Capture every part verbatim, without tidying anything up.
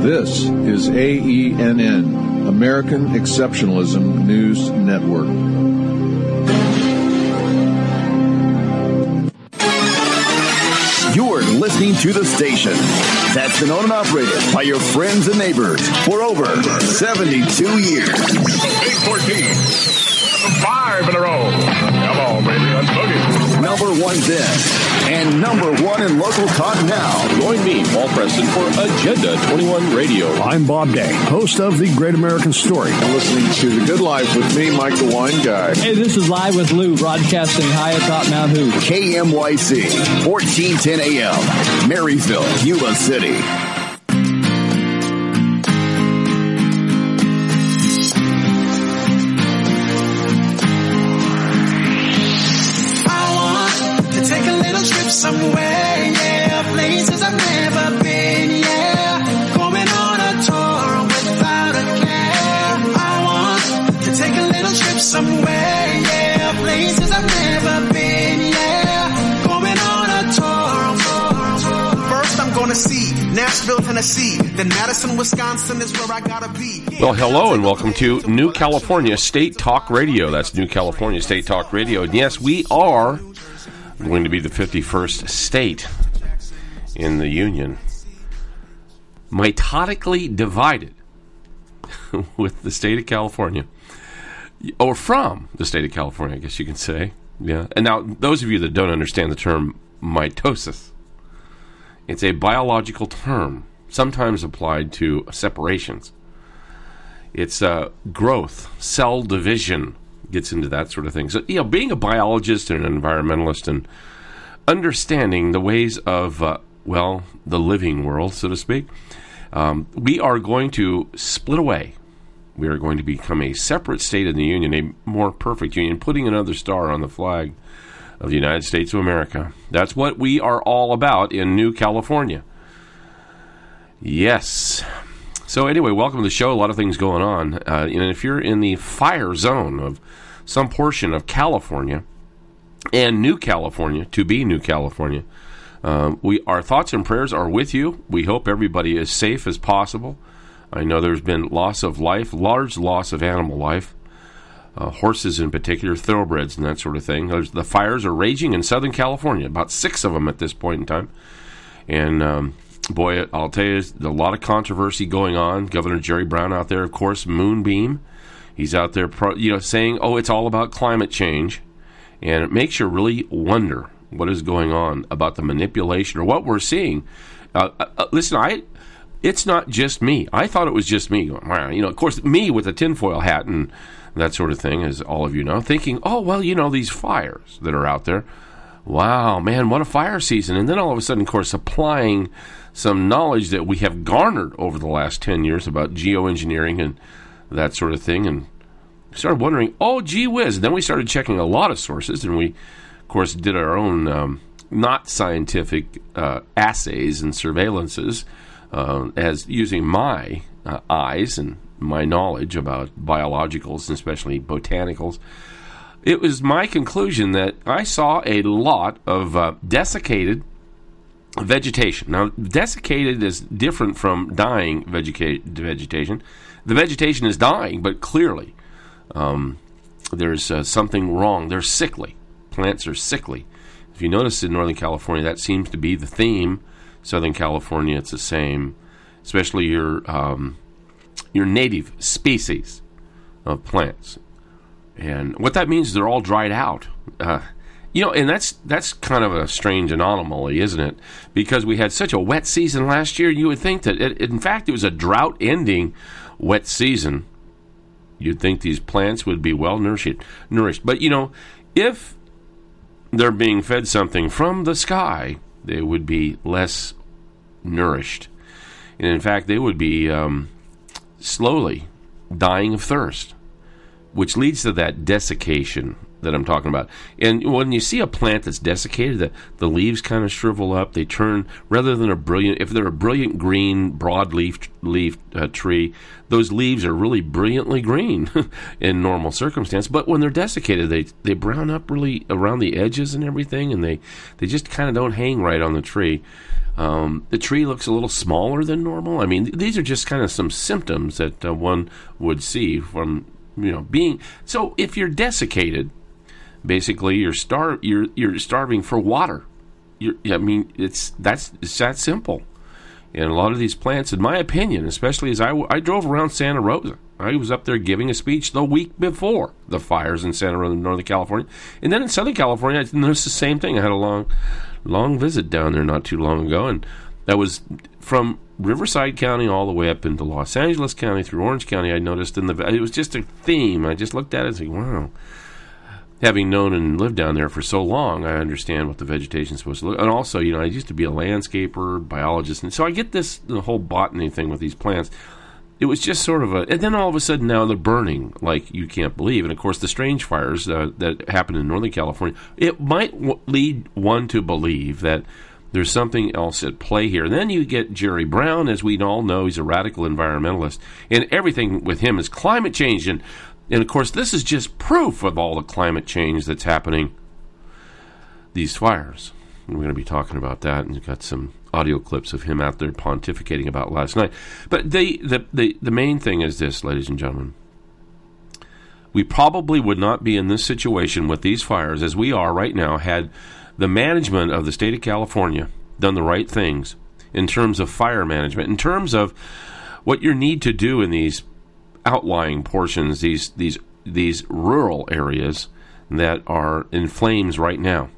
This is A E N N, American Exceptionalism News Network. You're listening to the station that's been owned and operated by your friends and neighbors for over seventy-two years. eight fourteen. Five in a row. Come on, baby. Let's boogie. Number one then, and number one in local talk now. Join me, Paul Preston, for Agenda twenty-one Radio. I'm Bob Day, host of The Great American Story. And listening to The Good Life with me, Mike the Wine Guy. Hey, this is Live with Lou, broadcasting high atop Mount Hood. K M Y C, fourteen ten A M, Marysville, Yuba City. Somewhere, yeah, places I've never been, yeah, going on a tour without a care. I want to take a little trip somewhere, yeah, places I've never been, yeah, going on a tour. First I'm gonna see Nashville, Tennessee, then Madison, Wisconsin is where I gotta be. Yeah. Well, hello and welcome to New California State Talk Radio. That's New California State Talk Radio. And yes, we are going to be the fifty-first state in the Union, mitotically divided with the state of California, or from the state of California, I guess you can say. Yeah. And now, those of you that don't understand the term mitosis, it's a biological term, sometimes applied to separations. It's uh, growth, cell division, gets into that sort of thing. So, you know, being a biologist and an environmentalist and understanding the ways of, uh, well, the living world, so to speak, um, we are going to split away. We are going to become a separate state in the Union, a more perfect Union, putting another star on the flag of the United States of America. That's what we are all about in New California. Yes. So anyway, welcome to the show. A lot of things going on. Uh, and if you're in the fire zone of some portion of California and New California, to be New California, um, we our thoughts and prayers are with you. We hope everybody is safe as possible. I know there's been loss of life, large loss of animal life, uh, horses in particular, thoroughbreds and that sort of thing. There's, the fires are raging in Southern California, about six of them at this point in time. And um boy, I'll tell you, there's a lot of controversy going on. Governor Jerry Brown out there, of course, Moonbeam. He's out there, pro, you know, saying, "Oh, it's all about climate change," and it makes you really wonder what is going on about the manipulation or what we're seeing. Uh, uh, listen, I, it's not just me. I thought it was just me. Wow, you know, of course, me with a tinfoil hat and that sort of thing, as all of you know, thinking, "Oh, well, you know, these fires that are out there. Wow, man, what a fire season!" And then all of a sudden, of course, applying some knowledge that we have garnered over the last ten years about geoengineering and that sort of thing, and started wondering, oh, gee whiz. And then we started checking a lot of sources, and we, of course, did our own um, not scientific uh, assays and surveillances uh, as using my uh, eyes and my knowledge about biologicals, and especially botanicals. It was my conclusion that I saw a lot of uh, desiccated vegetation. Now, desiccated is different from dying vegeta- vegetation. The vegetation is dying, but clearly um, there's uh, something wrong. They're sickly. Plants are sickly. If you notice in Northern California, that seems to be the theme. Southern California, it's the same, especially your um, your native species of plants. And what that means is they're all dried out. Uh, you know, and that's that's kind of a strange anomaly, isn't it? Because we had such a wet season last year, you would think that, it, in fact, it was a drought-ending wet season. You'd think these plants would be well nourished. nourished. But, you know, if they're being fed something from the sky, they would be less nourished. And, in fact, they would be um, slowly dying of thirst, which leads to that desiccation that I'm talking about. And when you see a plant that's desiccated, the, the leaves kind of shrivel up. They turn, rather than a brilliant, if they're a brilliant green, broad-leaf leaf, uh, tree, those leaves are really brilliantly green in normal circumstance. But when they're desiccated, they they brown up really around the edges and everything, and they, they just kind of don't hang right on the tree. Um, the tree looks a little smaller than normal. I mean, th- these are just kind of some symptoms that uh, one would see from, you know, being... So if you're desiccated, basically, you're star you're you're starving for water. You're, I mean, it's that's it's that simple. And a lot of these plants, in my opinion, especially as I, I drove around Santa Rosa, I was up there giving a speech the week before the fires in Santa Rosa, Northern California, and then in Southern California, I noticed the same thing. I had a long, long visit down there not too long ago, and that was from Riverside County all the way up into Los Angeles County through Orange County. I noticed in the it was just a theme. I just looked at it and said, "Wow." Having known and lived down there for so long, I understand what the vegetation is supposed to look. And also, you know, I used to be a landscaper, biologist, and so I get this the whole botany thing with these plants. It was just sort of a, and then all of a sudden now they're burning like you can't believe. And of course, the strange fires uh, that happened in Northern California, it might w- lead one to believe that there's something else at play here. And then you get Jerry Brown, as we all know, he's a radical environmentalist, and everything with him is climate change. And And, of course, this is just proof of all the climate change that's happening, these fires. And we're going to be talking about that, and you've got some audio clips of him out there pontificating about last night. But the, the, the, the main thing is this, ladies and gentlemen. We probably would not be in this situation with these fires as we are right now had the management of the state of California done the right things in terms of fire management, in terms of what you need to do in these outlying portions, these these these rural areas that are in flames right now.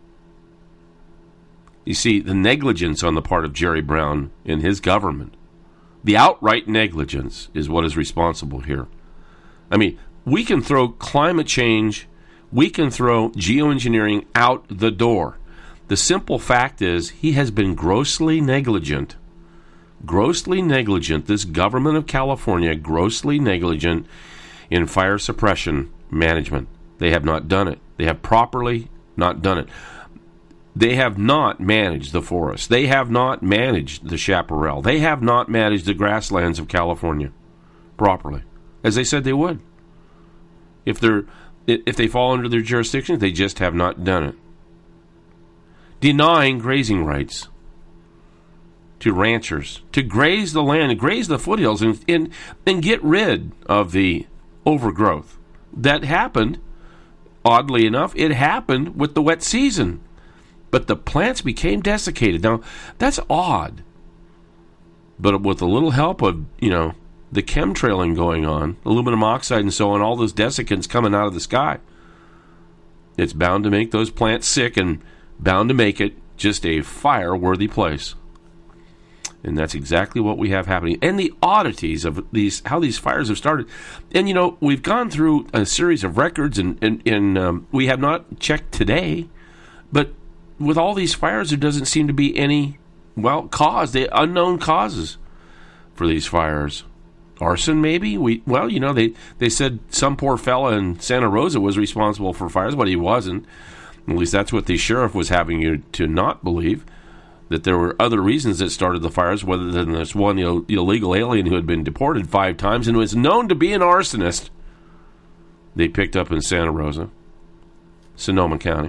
You see, the negligence on the part of Jerry Brown and his government, the outright negligence is what is responsible here. I mean, we can throw climate change, we can throw geoengineering out the door. The simple fact is he has been grossly negligent grossly negligent, this government of California, grossly negligent in fire suppression management. They have not done it. They have properly not done it. They have not managed the forest. They have not managed the chaparral. They have not managed the grasslands of California properly, as they said they would. If they're if they fall under their jurisdiction, they just have not done it. Denying grazing rights to ranchers, to graze the land, graze the foothills, and, and, and get rid of the overgrowth. That happened, oddly enough, it happened with the wet season. But the plants became desiccated. Now, that's odd. But with a little help of, you know, the chemtrailing going on, aluminum oxide and so on, all those desiccants coming out of the sky, it's bound to make those plants sick and bound to make it just a fire-worthy place. And that's exactly what we have happening. And the oddities of these, how these fires have started. And, you know, we've gone through a series of records, and, and, and um, we have not checked today. But with all these fires, there doesn't seem to be any, well, cause, the unknown causes for these fires. Arson, maybe? We Well, you know, they, they said some poor fella in Santa Rosa was responsible for fires, but he wasn't. At least that's what the sheriff was having you to not believe, that there were other reasons that started the fires, rather than this one Ill- illegal alien who had been deported five times and was known to be an arsonist they picked up in Santa Rosa, Sonoma County.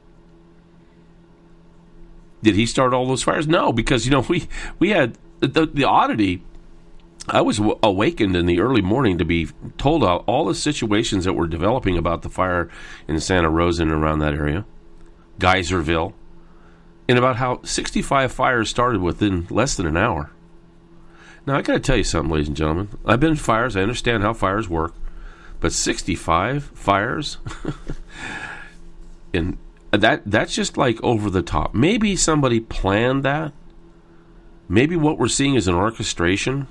Did he start all those fires? No, because, you know, we, we had the, the oddity. I was w- awakened in the early morning to be told all, all the situations that were developing about the fire in Santa Rosa and around that area, Geyserville, and about how sixty-five fires started within less than an hour. Now, I got to tell you something, ladies and gentlemen. I've been in fires. I understand how fires work. But sixty-five fires? and that that's just like over the top. Maybe somebody planned that. Maybe what we're seeing is an orchestration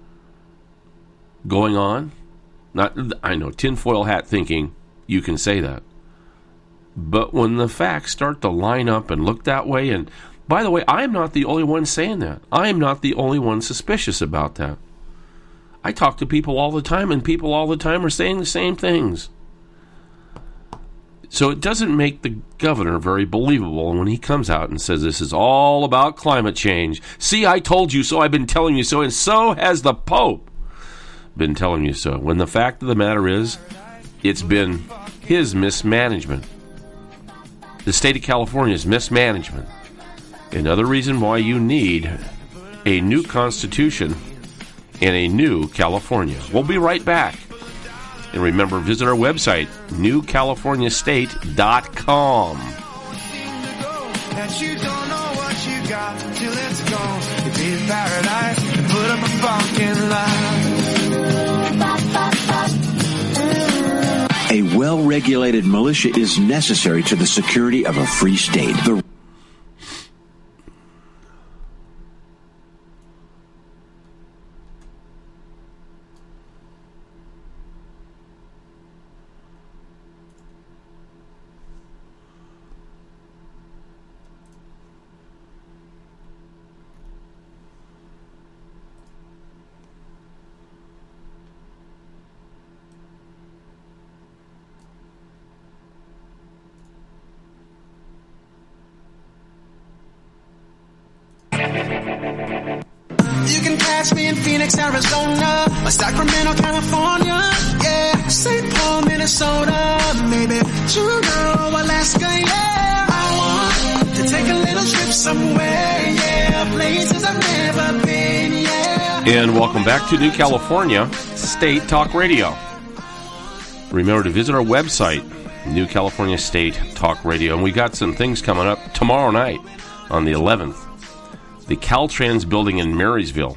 going on. Not, I know, tinfoil hat thinking, you can say that. But when the facts start to line up and look that way, and by the way, I'm not the only one saying that. I'm not the only one suspicious about that. I talk to people all the time, and people all the time are saying the same things. So it doesn't make the governor very believable when he comes out and says this is all about climate change. See, I told you so, I've been telling you so, and so has the Pope been telling you so. When the fact of the matter is, it's been his mismanagement. The state of California's mismanagement. Another reason why you need a new constitution and a new California. We'll be right back. And remember, visit our website, new california state dot com. That you don't know what you got till it's gone. It'd be paradise to put up a fucking lie. A well-regulated militia is necessary to the security of a free state. The You can catch me in Phoenix, Arizona, or Sacramento, California, yeah, Saint Paul, Minnesota, maybe Juneau, Alaska, yeah. I want to take a little trip somewhere, yeah, places I've never been, yeah. And welcome back to New California State Talk Radio. Remember to visit our website, New California State Talk Radio, and we got some things coming up tomorrow night on the eleventh. The Caltrans building in Marysville.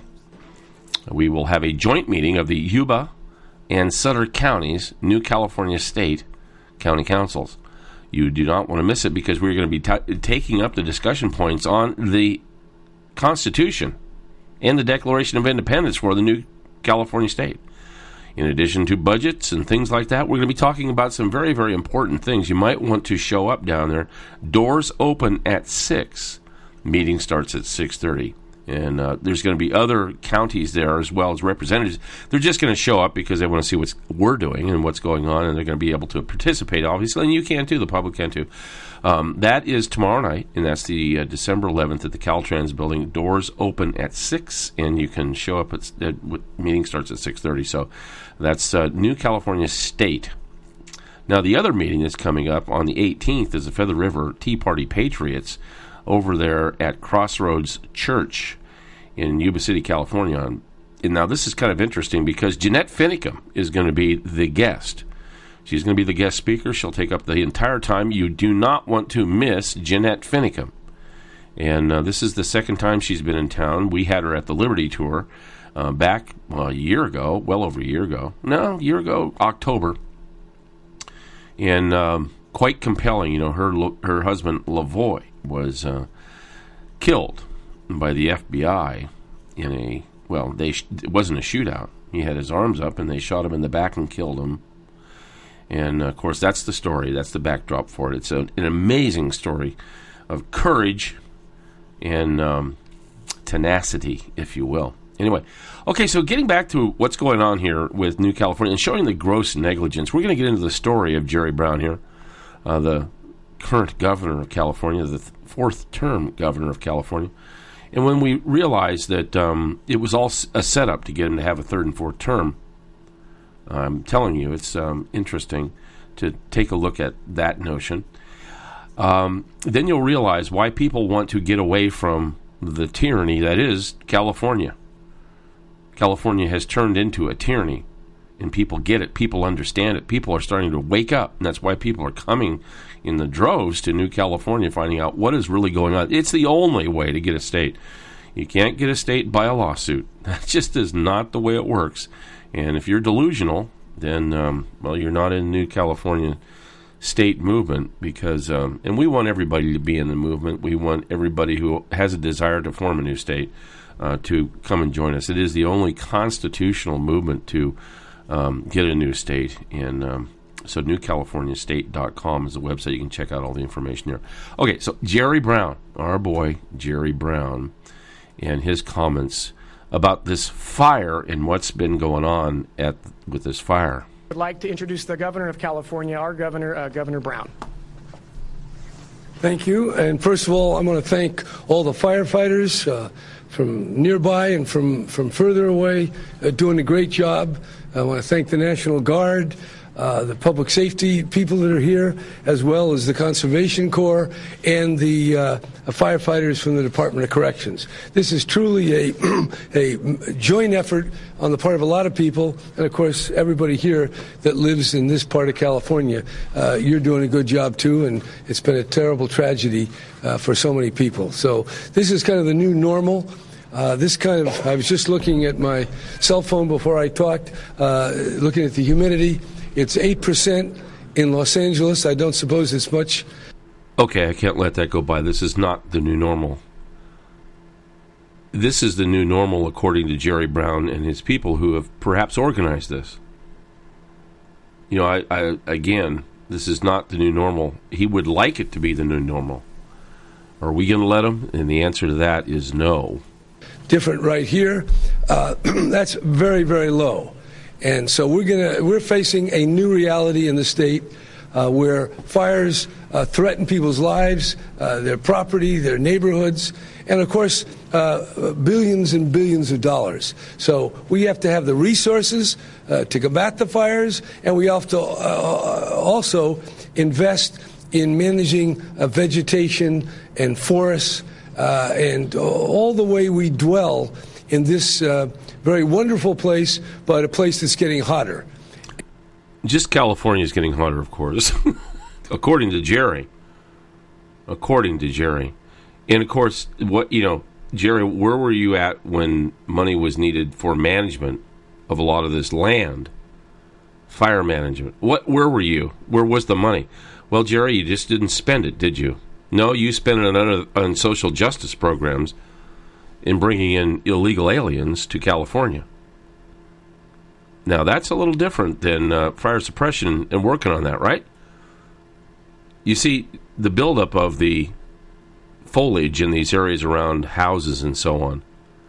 We will have a joint meeting of the Yuba and Sutter counties, New California State County Councils. You do not want to miss it because we're going to be t- taking up the discussion points on the Constitution and the Declaration of Independence for the New California State. In addition to budgets and things like that, we're going to be talking about some very, very important things. You might want to show up down there. Doors open at six. Meeting starts at six thirty, and uh, there's going to be other counties there as well as representatives. They're just going to show up because they want to see what we're doing and what's going on, and they're going to be able to participate, obviously, and you can too, the public can too. Um, that is tomorrow night, and that's the uh, December eleventh at the Caltrans building. Doors open at six, and you can show up at, at meeting starts at six thirty, so that's uh, New California State. Now, the other meeting that's coming up on the eighteenth is the Feather River Tea Party Patriots over there at Crossroads Church in Yuba City, California. And now this is kind of interesting because Jeanette Finicum is going to be the guest. She's going to be the guest speaker. She'll take up the entire time. You do not want to miss Jeanette Finicum. And uh, this is the second time she's been in town. We had her at the Liberty Tour uh, back well, a year ago, well over a year ago. No, a year ago, October. And um, quite compelling. You know, her her husband, Lavoy, was uh, killed by the F B I in a, well, they sh- it wasn't a shootout. He had his arms up, and they shot him in the back and killed him. And, uh, of course, that's the story. That's the backdrop for it. It's a, an amazing story of courage and um, tenacity, if you will. Anyway, okay, so getting back to what's going on here with New California and showing the gross negligence, we're going to get into the story of Jerry Brown here, uh, the current governor of California, the th- fourth-term governor of California. And when we realized that um, it was all a setup to get him to have a third and fourth term, I'm telling you, it's um, interesting to take a look at that notion. Um, then you'll realize why people want to get away from the tyranny that is California. California has turned into a tyranny, and people get it. People understand it. People are starting to wake up, and that's why people are coming in the droves to New California, finding out what is really going on. It's the only way to get a state. You can't get a state by a lawsuit. That just is not the way it works. And if you're delusional, then, um, well, you're not in New California state movement because, um, and we want everybody to be in the movement. We want everybody who has a desire to form a new state uh, to come and join us. It is the only constitutional movement to um, get a new state. And um, so new california state dot com is the website. You can check out all the information there. Okay, so Jerry Brown, our boy Jerry Brown, and his comments about this fire and what's been going on at with this fire. I'd like to introduce the governor of California, our governor, uh, Governor Brown. Thank you. And first of all, I want to thank all the firefighters uh, from nearby and from, from further away, uh, doing a great job. I want to thank the National Guard, uh, the public safety people that are here, as well as the Conservation Corps and the uh, firefighters from the Department of Corrections. This is truly a, a joint effort on the part of a lot of people, and of course everybody here that lives in this part of California. Uh, you're doing a good job too, and it's been a terrible tragedy uh, for so many people. So this is kind of the new normal. Uh, this kind of, I was just looking at my cell phone before I talked, uh, looking at the humidity. It's eight percent in Los Angeles. I don't suppose it's much. Okay, I can't let that go by. This is not the new normal. This is the new normal, according to Jerry Brown and his people who have perhaps organized this. You know, I, I again, this is not the new normal. He would like it to be the new normal. Are we going to let him? And the answer to that is no. Different right here. Uh, that's very, very low. And so we're gonna we're facing a new reality in the state uh, where fires uh, threaten people's lives, uh, their property, their neighborhoods, and of course uh, billions and billions of dollars. So we have to have the resources uh, to combat the fires, and we have to uh, also invest in managing uh, vegetation and forests uh, and all the way we dwell in this uh, very wonderful place, but a place that's getting hotter. Just California is getting hotter, of course, according to Jerry. According to Jerry. And, of course, what you know, Jerry, where were you at when money was needed for management of a lot of this land? Fire management. What? Where were you? Where was the money? Well, Jerry, you just didn't spend it, did you? No, you spent it on, on social justice programs in bringing in illegal aliens to California. Now, that's a little different than uh, fire suppression and working on that, right? You see, the buildup of the foliage in these areas around houses and so on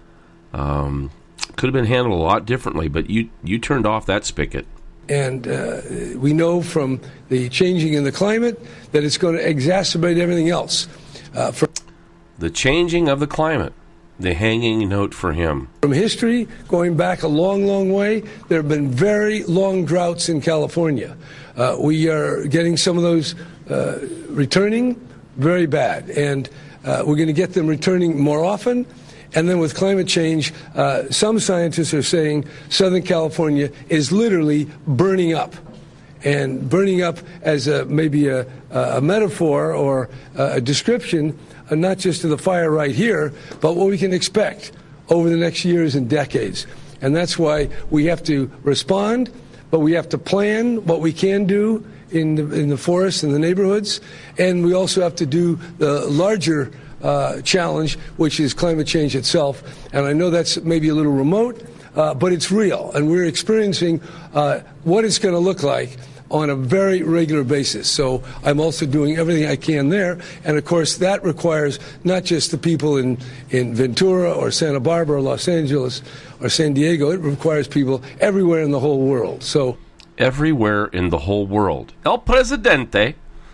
um, could have been handled a lot differently, but you, you turned off that spigot. And uh, we know from the changing in the climate that it's going to exacerbate everything else. Uh, for the changing of the climate. The hanging note for him. From history, going back a long, long way, there have been very long droughts in California. Uh, we are getting some of those uh, returning very bad, and uh, we're going to get them returning more often. And then with climate change, uh, some scientists are saying Southern California is literally burning up. And burning up as a, maybe a, a metaphor or a description, uh, not just of the fire right here, but what we can expect over the next years and decades. And that's why we have to respond, but we have to plan what we can do in the, in the forests and the neighborhoods. And we also have to do the larger uh, challenge, which is climate change itself. And I know that's maybe a little remote, Uh, but it's real, and we're experiencing uh, what it's going to look like on a very regular basis. So I'm also doing everything I can there, and of course that requires not just the people in, in Ventura or Santa Barbara or Los Angeles or San Diego, it requires people everywhere in the whole world. So everywhere in the whole world. El Presidente,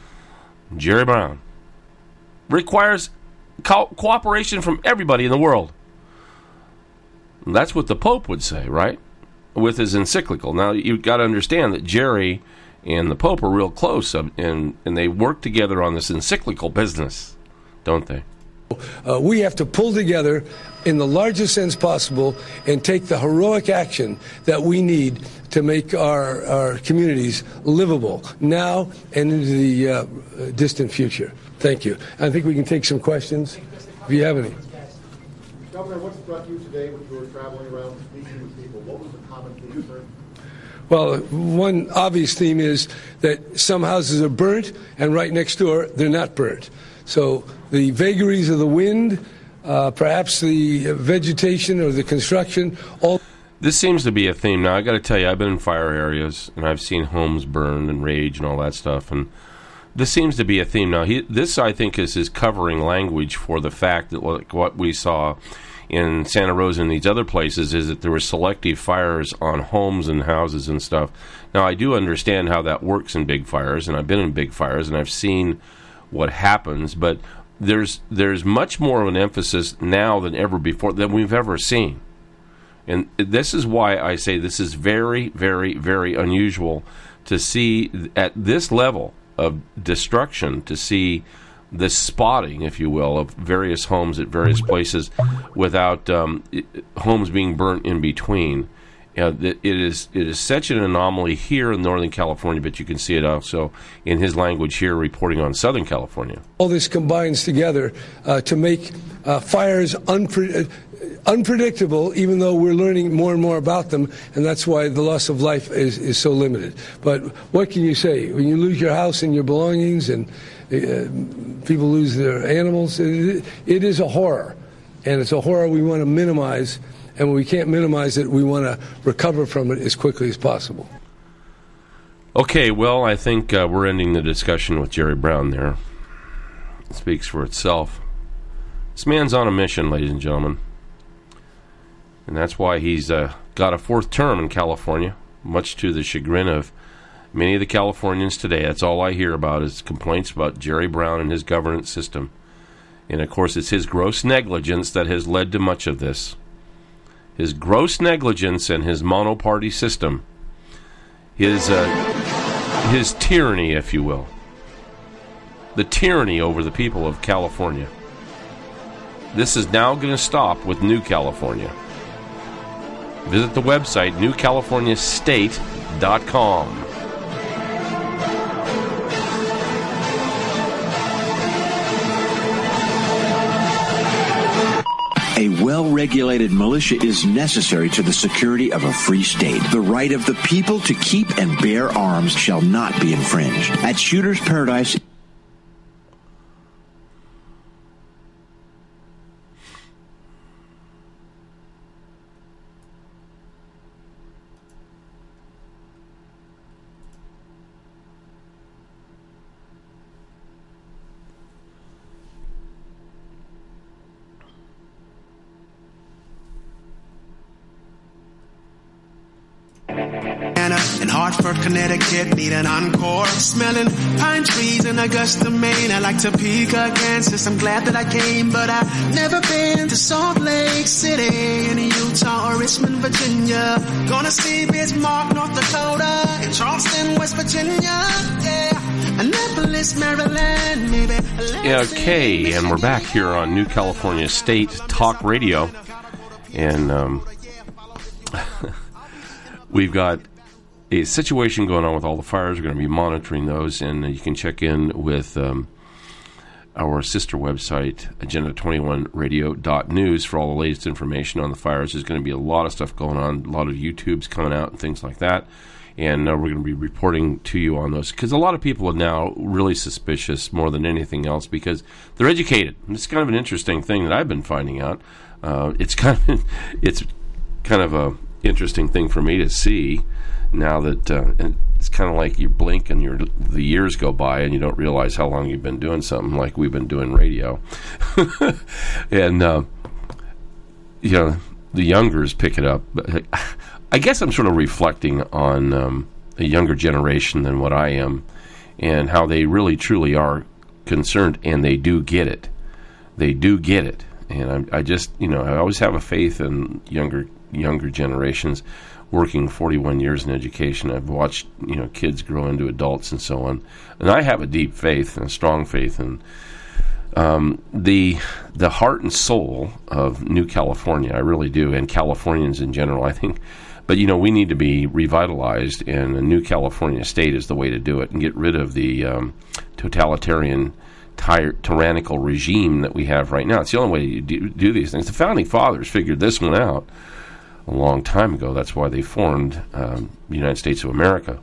Jerry Brown, requires co- cooperation from everybody in the world. That's what the Pope would say, right? With his encyclical. Now, you've got to understand that Jerry and the Pope are real close, and, and they work together on this encyclical business, don't they? Uh, we have to pull together in the largest sense possible and take the heroic action that we need to make our, our communities livable now and into the uh, distant future. Thank you. I think we can take some questions if you have any. Governor, what struck you today when you were traveling around speaking with people? What was the common theme, sir? Well, one obvious theme is that some houses are burnt, and right next door, they're not burnt. So the vagaries of the wind, uh, perhaps the vegetation or the construction, all... This seems to be a theme. Now, I got to tell you, I've been in fire areas, and I've seen homes burn and rage and all that stuff, and this seems to be a theme. Now, he, this, I think, is his covering language for the fact that like, what we saw in Santa Rosa and these other places is that there were selective fires on homes and houses and stuff. Now, I do understand how that works in big fires, and I've been in big fires, and I've seen what happens, but there's there's much more of an emphasis now than ever before, than we've ever seen. And this is why I say this is very, very, very unusual to see at this level of destruction, to see the spotting, if you will, of various homes at various places without um, homes being burnt in between. Uh, it is it is such an anomaly here in Northern California, but you can see it also in his language here reporting on Southern California. All this combines together uh, to make uh, fires unpre- unpredictable, even though we're learning more and more about them, and that's why the loss of life is, is so limited. But what can you say? When you lose your house and your belongings and uh, people lose their animals, it, it is a horror, and it's a horror we want to minimize. And when we can't minimize it, we want to recover from it as quickly as possible. Okay, well, I think uh, we're ending the discussion with Jerry Brown there. It speaks for itself. This man's on a mission, ladies and gentlemen. And that's why he's uh, got a fourth term in California, much to the chagrin of many of the Californians today. That's all I hear about is complaints about Jerry Brown and his governance system. And, of course, it's his gross negligence that has led to much of this. His gross negligence and his monoparty system, his uh, his tyranny, if you will, the tyranny over the people of California. This is now going to stop with New California. Visit the website new california state dot com. A well-regulated militia is necessary to the security of a free state. The right of the people to keep and bear arms shall not be infringed. At Shooter's Paradise... In Hartford, Connecticut, need an encore. Smelling pine trees in Augusta, Maine. I like Topeka, Kansas. I'm glad that I came, but I've never been to Salt Lake City in Utah or Richmond, Virginia. Gonna see Bismarck, North Dakota, and Charleston, West Virginia. Yeah, Annapolis, Maryland, maybe. Yeah, okay, and we're back here on New California State Talk Radio, and um, we've got a situation going on with all the fires. We're going to be monitoring those, and you can check in with um, our sister website, agenda twenty-one radio dot news, for all the latest information on the fires. There's going to be a lot of stuff going on, a lot of YouTubes coming out and things like that, and uh, we're going to be reporting to you on those, because a lot of people are now really suspicious more than anything else because they're educated. And it's kind of an interesting thing that I've been finding out. Uh, it's kind of it's kind of a interesting thing for me to see now that uh, and it's kind of like you blink and your the years go by and you don't realize how long you've been doing something, like we've been doing radio. And uh, you know, the youngers pick it up. I guess I'm sort of reflecting on um, a younger generation than what I am, and how they really truly are concerned, and they do get it. They do get it, and I, I just you know I always have a faith in younger younger generations. Working forty-one years in education, I've watched you know kids grow into adults and so on, and I have a deep faith and a strong faith in um, the the heart and soul of New California. I really do, and Californians in general, I think. But you know, we need to be revitalized, and a New California State is the way to do it, and get rid of the um, totalitarian, ty- tyrannical regime that we have right now. It's the only way you do, do these things. The Founding Fathers figured this one out a long time ago. That's why they formed um, the United States of America.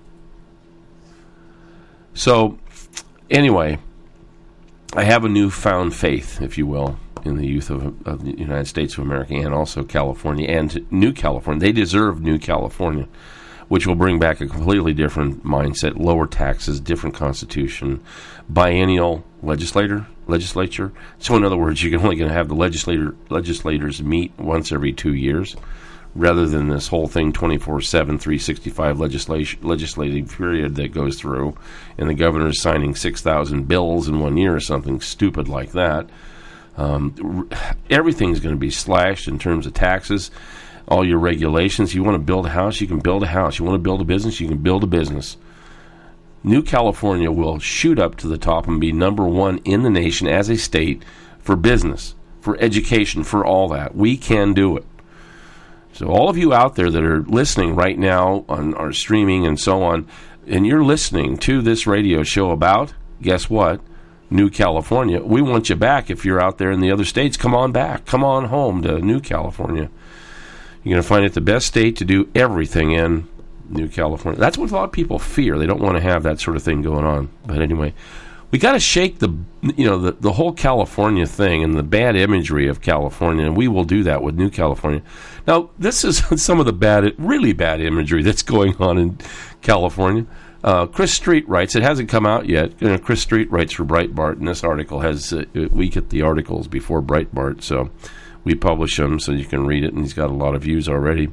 So, anyway, I have a newfound faith, if you will, in the youth of, of the United States of America, and also California, and New California. They deserve New California, which will bring back a completely different mindset, lower taxes, different constitution, biennial legislator, legislature. So in other words, you're only going to have the legislator legislators meet once every two years, rather than this whole thing twenty-four seven, three sixty-five legislation legislative period that goes through, and the governor's signing six thousand bills in one year or something stupid like that. Um, everything's going to be slashed in terms of taxes, all your regulations. You want to build a house, you can build a house. You want to build a business, you can build a business. New California will shoot up to the top and be number one in the nation as a state for business, for education, for all that. We can do it. So all of you out there that are listening right now on our streaming and so on, and you're listening to this radio show about, guess what? New California. We want you back. If you're out there in the other states, come on back. Come on home to New California. You're going to find it the best state to do everything in, New California. That's what a lot of people fear. They don't want to have that sort of thing going on. But anyway, we got to shake the, you know, the, the whole California thing and the bad imagery of California, and we will do that with New California. Now, this is some of the bad, really bad imagery that's going on in California. Uh, Chris Street writes, it hasn't come out yet. You know, Chris Street writes for Breitbart, and this article has, uh, we get the articles before Breitbart, so we publish them so you can read it, and he's got a lot of views already.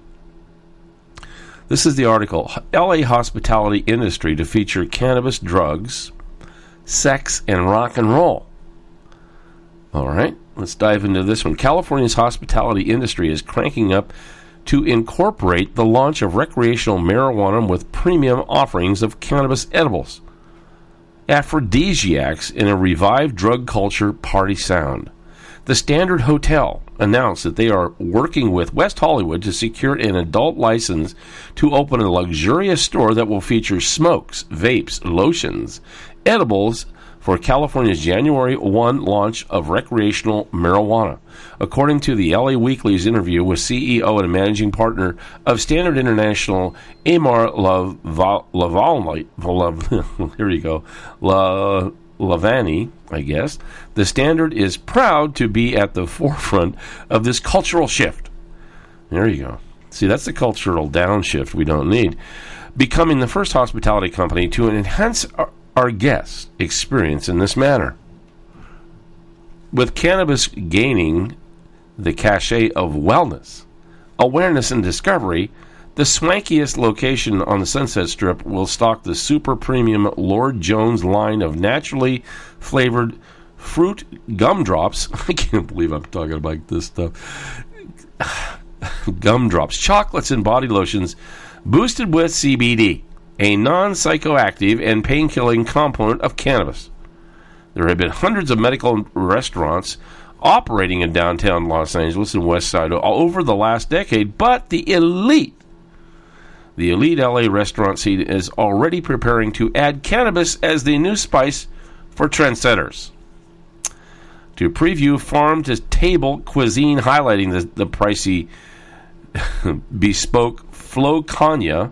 This is the article, L A hospitality industry to feature cannabis, drugs, sex, and rock and roll. All right, let's dive into this one. California's hospitality industry is cranking up to incorporate the launch of recreational marijuana with premium offerings of cannabis edibles, aphrodisiacs in a revived drug culture party sound. The Standard Hotel announced that they are working with West Hollywood to secure an adult license to open a luxurious store that will feature smokes, vapes, lotions, edibles for California's January first launch of recreational marijuana. According to the L A Weekly's interview with C E O and managing partner of Standard International, Amar Lavalny, here you go, La, Lavani, I guess, the Standard is proud to be at the forefront of this cultural shift. There you go. See, that's the cultural downshift we don't need. Becoming the first hospitality company to enhance our, our guest experience in this manner. With cannabis gaining the cachet of wellness, awareness, and discovery, the swankiest location on the Sunset Strip will stock the super premium Lord Jones line of naturally flavored fruit gumdrops. I can't believe I'm talking about this stuff. Gumdrops, chocolates, and body lotions boosted with C B D, a non-psychoactive and pain-killing component of cannabis. There have been hundreds of medical restaurants operating in downtown Los Angeles and West Side over the last decade, but the elite, the elite L A restaurant scene is already preparing to add cannabis as the new spice for trendsetters. To preview farm-to-table cuisine highlighting the, the pricey bespoke Flow Canya.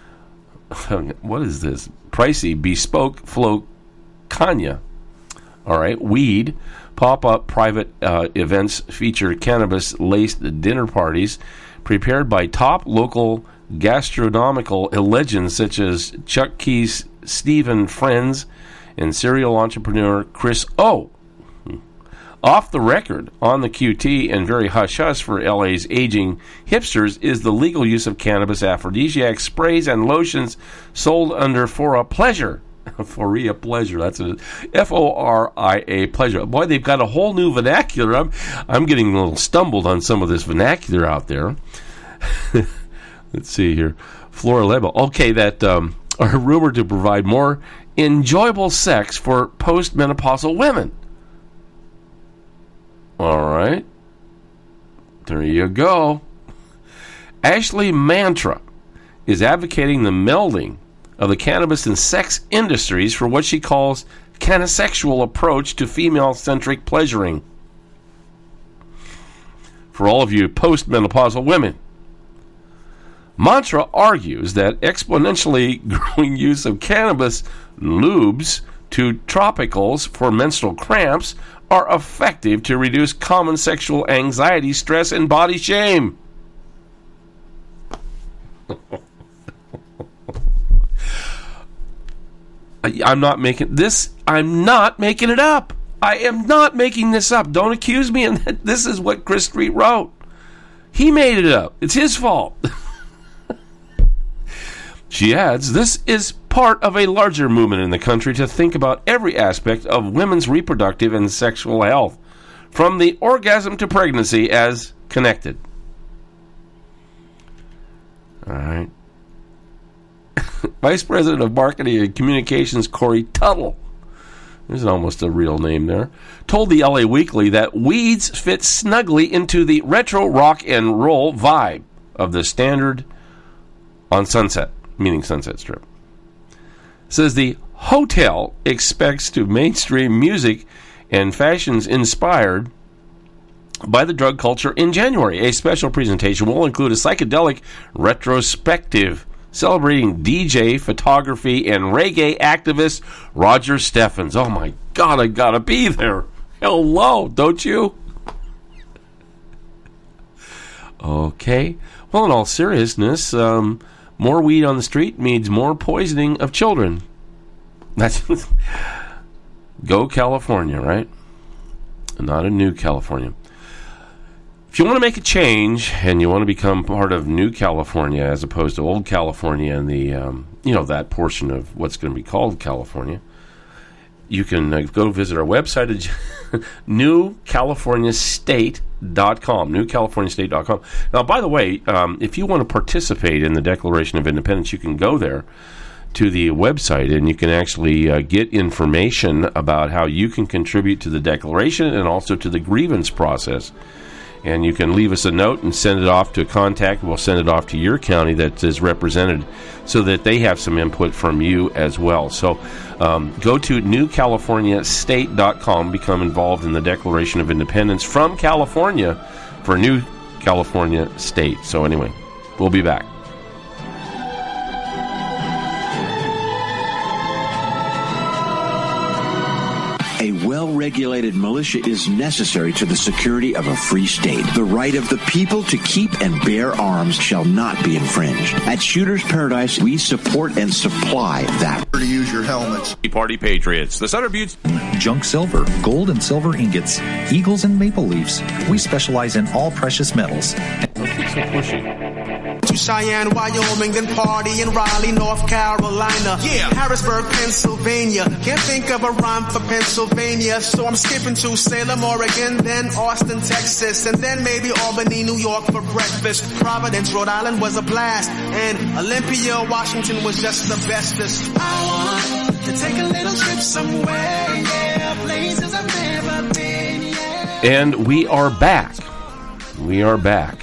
What is this? Pricey bespoke Flow Canya. All right, weed. Pop-up private uh, events feature cannabis-laced dinner parties prepared by top local gastronomical legends such as Chuck Key's Stephen Friends and serial entrepreneur Chris O. Off the record, on the Q T, and very hush-hush for L A's aging hipsters is the legal use of cannabis aphrodisiac sprays and lotions sold under For a Pleasure. For a Pleasure, that's a F O R I A Pleasure. Boy, they've got a whole new vernacular. I'm, I'm getting a little stumbled on some of this vernacular out there. Let's see here. Flora Lebo. Okay, that um, are rumored to provide more enjoyable sex for postmenopausal women. All right. There you go. Ashley Mantra is advocating the melding of the cannabis and sex industries for what she calls canisexual approach to female-centric pleasuring. For all of you postmenopausal women, Mantra argues that exponentially growing use of cannabis lubes to tropicals for menstrual cramps are effective to reduce common sexual anxiety, stress, and body shame. I'm not making this. I'm not making it up. I am not making this up. Don't accuse me. And this is what Chris Street wrote. He made it up. It's his fault. She adds, this is part of a larger movement in the country to think about every aspect of women's reproductive and sexual health, from the orgasm to pregnancy, as connected. All right. Vice President of Marketing and Communications Corey Tuttle, there's almost a real name there, told the L A Weekly that weeds fit snugly into the retro rock and roll vibe of the standard on Sunset, meaning Sunset Strip. Says the hotel expects to mainstream music and fashions inspired by the drug culture in January. A special presentation will include a psychedelic retrospective celebrating D J, photography, and reggae activist Roger Steffens. Oh my God, I gotta be there. Hello, don't you? Okay. Well, in all seriousness, um, more weed on the street means more poisoning of children. That's go California, right? Not a new California. If you want to make a change and you want to become part of New California as opposed to Old California and the um, you know that portion of what's going to be called California, you can uh, go visit our website at new california state dot com. new california state dot com. Now, by the way, um, if you want to participate in the Declaration of Independence, you can go there to the website and you can actually uh, get information about how you can contribute to the Declaration and also to the grievance process. And you can leave us a note and send it off to a contact. We'll send it off to your county that is represented so that they have some input from you as well. So um, go to new california state dot com, become involved in the Declaration of Independence from California for New California State. So anyway, we'll be back. A well-regulated militia is necessary to the security of a free state. The right of the people to keep and bear arms shall not be infringed. At Shooter's Paradise, we support and supply that. To use your helmets. Party Patriots. The Sutter Buttes. Junk silver, gold and silver ingots, eagles and maple leaves. We specialize in all precious metals. Don't be so pushy. To Cheyenne, Wyoming, then party in Raleigh, North Carolina. Yeah. Harrisburg, Pennsylvania. Can't think of a rhyme for Pennsylvania, so I'm skipping to Salem, Oregon, then Austin, Texas, and then maybe Albany, New York for breakfast. Providence, Rhode Island was a blast, and Olympia, Washington was just the bestest. I want to take a little trip somewhere, yeah, places I've never been, yeah. And we are back. We are back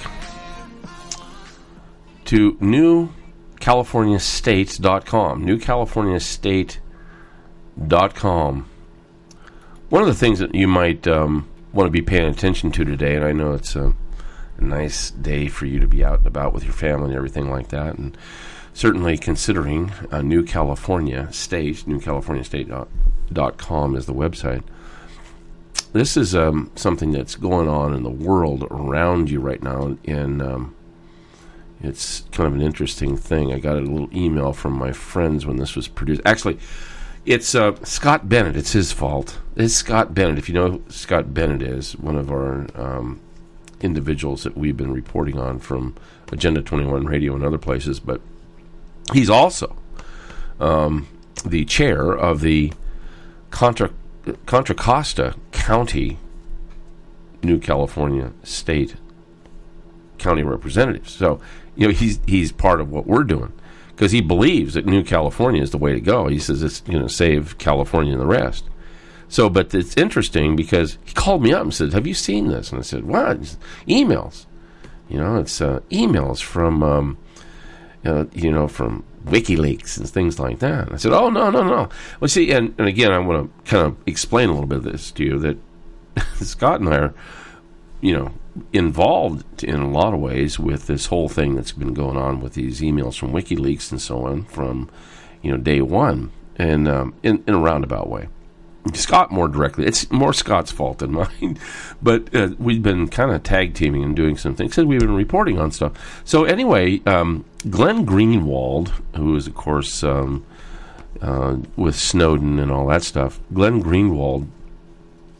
to new california state dot com. new california state dot com. One of the things that you might um, want to be paying attention to today, and I know it's a, a nice day for you to be out and about with your family and everything like that, and certainly considering uh, New California State, new california state dot com is the website. This is um, something that's going on in the world around you right now, and um, it's kind of an interesting thing. I got a little email from my friends when this was produced. Actually, it's uh, Scott Bennett. It's his fault. It's Scott Bennett. If you know who Scott Bennett is, one of our um, individuals that we've been reporting on from Agenda twenty-one Radio and other places, but he's also um, the chair of the Contra, Contra Costa County, New California State County Representatives. So, you know, he's he's part of what we're doing because he believes that New California is the way to go. He says it's going to save California and the rest. So, but it's interesting because he called me up and said, "Have you seen this?" And I said, "What?" It's emails. You know, it's uh, emails from um, uh, you know from WikiLeaks and things like that. And I said, "Oh no, no, no." Well, see, and, and again, I want to kind of explain a little bit of this to you that Scott and I are, you know, involved in a lot of ways with this whole thing that's been going on with these emails from WikiLeaks and so on from, you know, day one, and um, in, in a roundabout way. Scott more directly. It's more Scott's fault than mine, but uh, we've been kind of tag teaming and doing some things because we've been reporting on stuff. So anyway, um, Glenn Greenwald, who is of course um, uh, with Snowden and all that stuff, Glenn Greenwald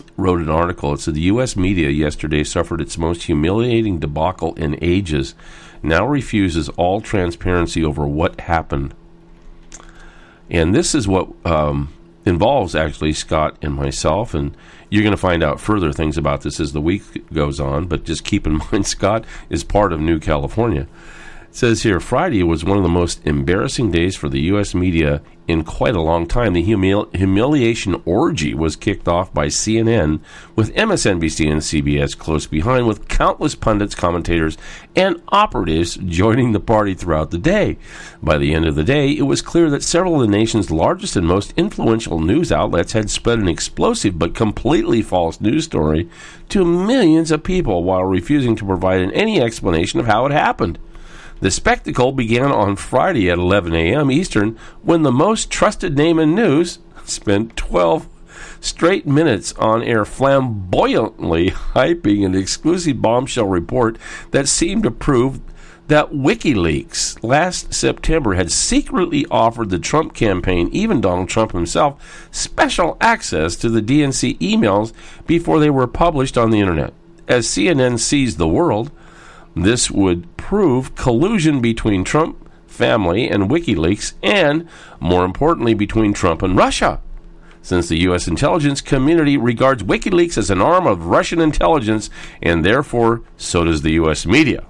wrote an article. It said the U S media yesterday suffered its most humiliating debacle in ages, now refuses all transparency over what happened. And this is what um, involves, actually, Scott and myself, and you're going to find out further things about this as the week goes on, but just keep in mind, Scott is part of New California. It says here, Friday was one of the most embarrassing days for the U S media in quite a long time. The humil- humiliation orgy was kicked off by C N N, with M S N B C and C B S close behind, with countless pundits, commentators, and operatives joining the party throughout the day. By the end of the day, it was clear that several of the nation's largest and most influential news outlets had spread an explosive but completely false news story to millions of people while refusing to provide any explanation of how it happened. The spectacle began on Friday at eleven a.m. Eastern, when the most trusted name in news spent twelve straight minutes on air flamboyantly hyping an exclusive bombshell report that seemed to prove that WikiLeaks last September had secretly offered the Trump campaign, even Donald Trump himself, special access to the D N C emails before they were published on the internet. As C N N sees the world, this would prove collusion between Trump family and WikiLeaks, and, more importantly, between Trump and Russia, since the U S intelligence community regards WikiLeaks as an arm of Russian intelligence, and therefore so does the U S media.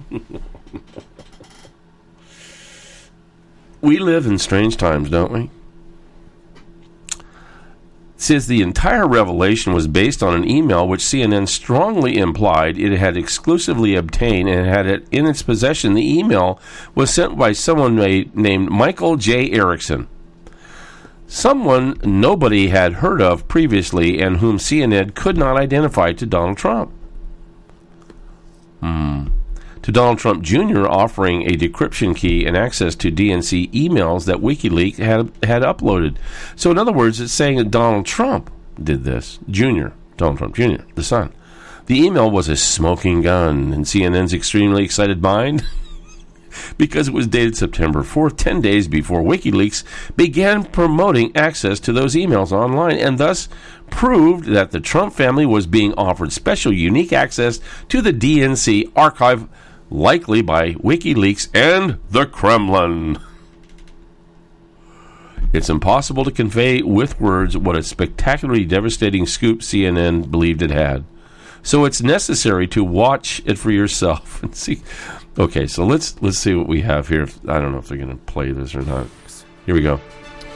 We live in strange times, don't we? Says the entire revelation was based on an email which C N N strongly implied it had exclusively obtained and had it in its possession. The email was sent by someone named Michael J. Erickson, someone nobody had heard of previously and whom C N N could not identify to Donald Trump. Hmm. To Donald Trump Junior, offering a decryption key and access to D N C emails that WikiLeaks had had uploaded. So in other words, it's saying that Donald Trump did this. Junior, Donald Trump Junior, the son. The email was a smoking gun in C N N's extremely excited mind because it was dated September fourth, ten days before WikiLeaks began promoting access to those emails online, and thus proved that the Trump family was being offered special unique access to the D N C archive, likely by WikiLeaks and the Kremlin. It's impossible to convey with words what a spectacularly devastating scoop C N N believed it had. So it's necessary to watch it for yourself and see. Okay, so let's let's see what we have here. I don't know if they're going to play this or not. Here we go.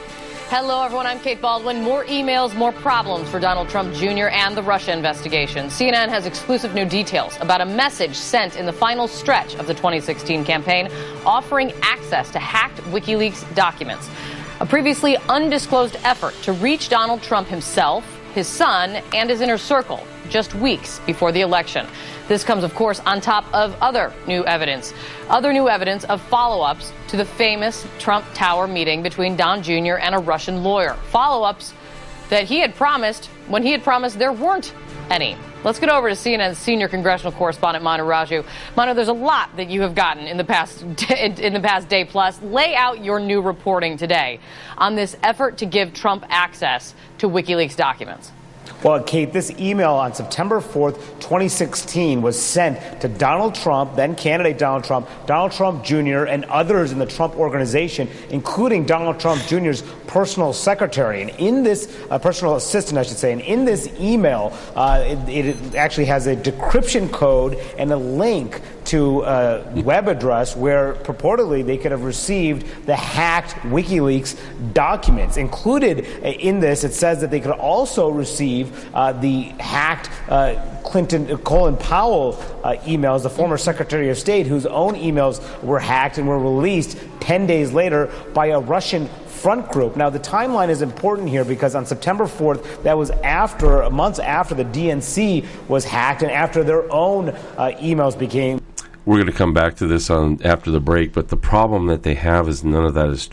Hello, everyone. I'm Kate Baldwin. More emails, more problems for Donald Trump Junior and the Russia investigation. C N N has exclusive new details about a message sent in the final stretch of the twenty sixteen campaign offering access to hacked WikiLeaks documents. A previously undisclosed effort to reach Donald Trump himself, his son, and his inner circle just weeks before the election. This comes, of course, on top of other new evidence. Other new evidence of follow-ups to the famous Trump Tower meeting between Don Junior and a Russian lawyer. Follow-ups that he had promised when he had promised there weren't any. Let's get over to C N N's senior congressional correspondent, Manu Raju. Manu, there's a lot that you have gotten in the past in the past day plus. Lay out your new reporting today on this effort to give Trump access to WikiLeaks documents. Well, Kate, this email on September fourth, twenty sixteen was sent to Donald Trump, then candidate Donald Trump, Donald Trump Junior, and others in the Trump organization, including Donald Trump Junior's personal secretary. And in this, uh, personal assistant, I should say, and in this email, uh, it, it actually has a decryption code and a link to a web address where purportedly they could have received the hacked WikiLeaks documents. Included in this, it says that they could also receive uh, the hacked uh, Clinton, uh, Colin Powell uh, emails, the former Secretary of State, whose own emails were hacked and were released ten days later by a Russian front group. Now, the timeline is important here because on September fourth, that was after, months after the D N C was hacked and after their own uh, emails became. We're going to come back to this on after the break, but the problem that they have is none of that is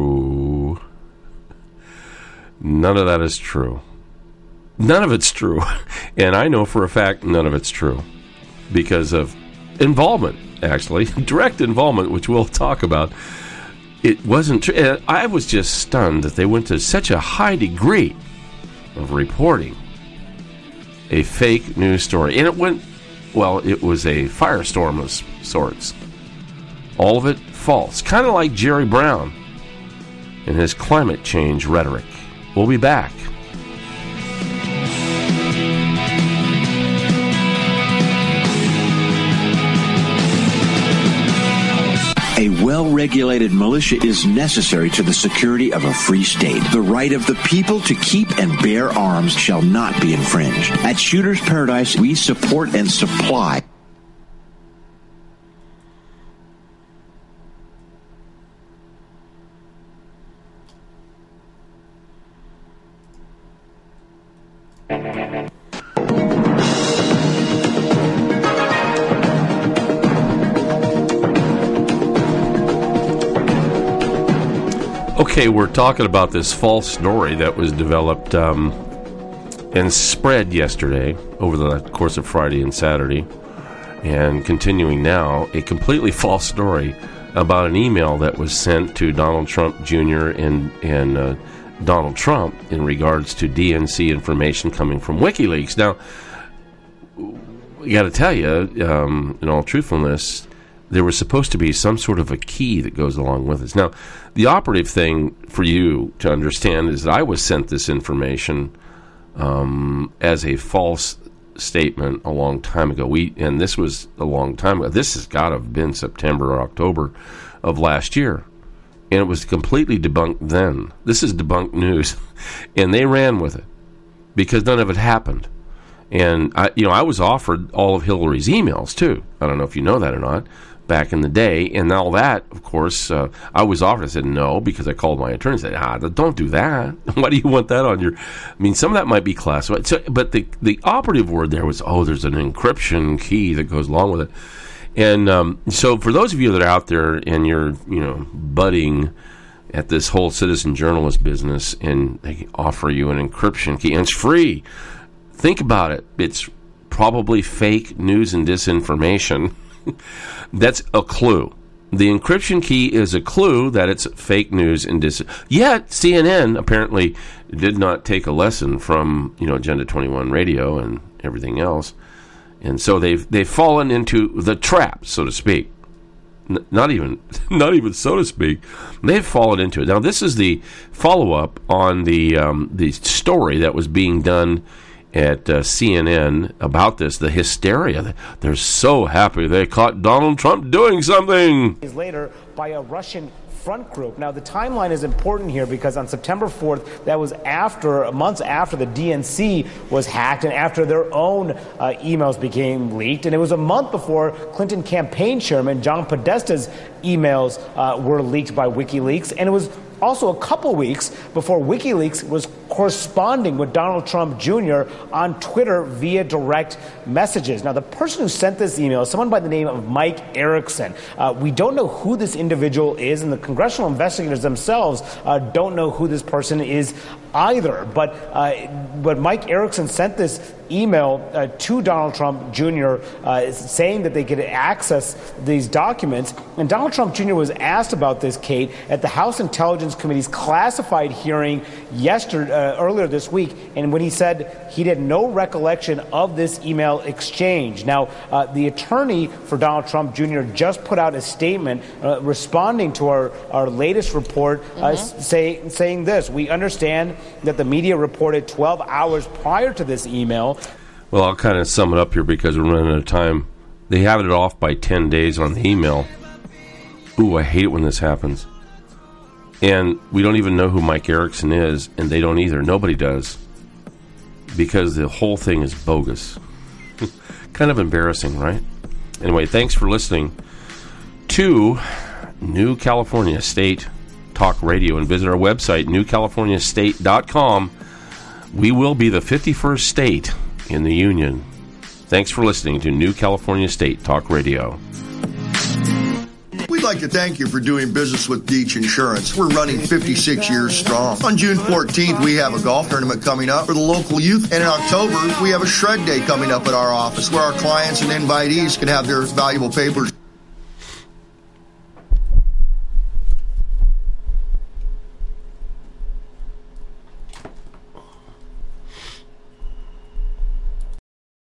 true. None of that is true. None of it's true. And I know for a fact none of it's true because of involvement, actually, direct involvement, which we'll talk about. It wasn't true. I was just stunned that they went to such a high degree of reporting a fake news story. And it went, well, it was a firestorm of sorts. All of it false. Kind of like Jerry Brown and his climate change rhetoric. We'll be back. A well-regulated militia is necessary to the security of a free state. The right of the people to keep and bear arms shall not be infringed. At Shooter's Paradise, we support and supply. Okay, we're talking about this false story that was developed um, and spread yesterday over the course of Friday and Saturday, and continuing now, a completely false story about an email that was sent to Donald Trump Junior and, and uh, Donald Trump in regards to D N C information coming from WikiLeaks. Now, I got to tell you, um, in all truthfulness, there was supposed to be some sort of a key that goes along with this. Now, the operative thing for you to understand is that I was sent this information um, as a false statement a long time ago. We and this was a long time ago. This has got to have been September or October of last year. And it was completely debunked then. This is debunked news. And they ran with it because none of it happened. And, I, you know, I was offered all of Hillary's emails, too. I don't know if you know that or not, back in the day. And all that, of course, uh, I was offered. I said no because I called my attorney and said, ah, don't do that. Why do you want that on your... I mean, some of that might be classified. So, but the, the operative word there was, oh, there's an encryption key that goes along with it. And um, so for those of you that are out there and you're, you know, budding at this whole citizen journalist business and they offer you an encryption key and it's free, think about it. It's probably fake news and disinformation. That's a clue. The encryption key is a clue that it's fake news and dis. Yet C N N apparently did not take a lesson from, you know, Agenda twenty-one Radio and everything else, and so they've they've fallen into the trap, so to speak. N- not even not even so to speak. They've fallen into it. Now this is the follow up on the um, the story that was being done at uh, C N N about this, the hysteria. They're so happy they caught Donald Trump doing something. Later by a Russian front group. Now, the timeline is important here because on September fourth, that was after, months after the D N C was hacked and after their own uh, emails became leaked. And it was a month before Clinton campaign chairman John Podesta's emails uh, were leaked by WikiLeaks. And it was also a couple weeks before WikiLeaks was corresponding with Donald Trump Junior on Twitter via direct messages. Now, the person who sent this email is someone by the name of Mike Erickson. Uh, we don't know who this individual is, and the congressional investigators themselves uh, don't know who this person is either. But uh, but Mike Erickson sent this email uh, to Donald Trump Junior uh, saying that they could access these documents. And Donald Trump Junior was asked about this, Kate, at the House Intelligence Committee's classified hearing yesterday, uh, earlier this week, and when he said he had no recollection of this email exchange. Now, uh, the attorney for Donald Trump Junior just put out a statement uh, responding to our, our latest report, uh, mm-hmm. say, saying this: we understand that the media reported twelve hours prior to this email. Well, I'll kind of sum it up here because we're running out of time. They have it off by ten days on the email. Ooh, I hate it when this happens. And we don't even know who Mike Erickson is, and they don't either. Nobody does. Because the whole thing is bogus. Kind of embarrassing, right? Anyway, thanks for listening to New California State Talk Radio, and visit our website, new california state dot com. We will be the fifty-first state in the union. Thanks for listening to New California State Talk Radio. We'd like to thank you for doing business with Beach Insurance. We're running fifty-six years strong. On June fourteenth, we have a golf tournament coming up for the local youth. And in October, we have a shred day coming up at our office where our clients and invitees can have their valuable papers